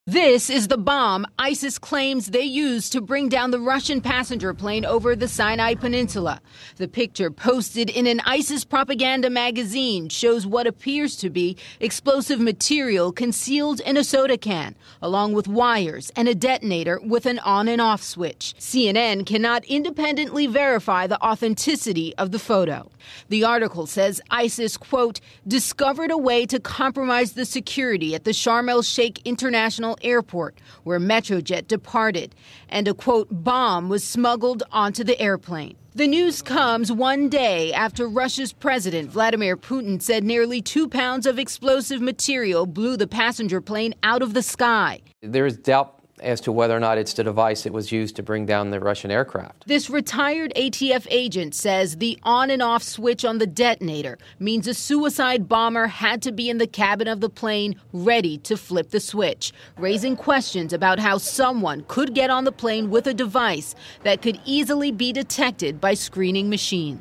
This is the bomb ISIS claims they used to bring down the Russian passenger plane over the Sinai Peninsula. The picture, posted in an ISIS propaganda magazine, shows what appears to be explosive material concealed in a soda can, along with wires and a detonator with an on and off switch. CNN cannot independently verify the authenticity of the photo. The article says ISIS, quote, discovered a way to compromise the security at the Sharm el-Sheikh International Airport, where Metrojet departed, and a, quote, bomb was smuggled onto the airplane. The news comes one day after Russia's President Vladimir Putin said nearly 2 pounds of explosive material blew the passenger plane out of the sky. There is doubt as to whether or not it's the device that was used to bring down the Russian aircraft. This retired ATF agent says the on and off switch on the detonator means a suicide bomber had to be in the cabin of the plane ready to flip the switch, raising questions about how someone could get on the plane with a device that could easily be detected by screening machines.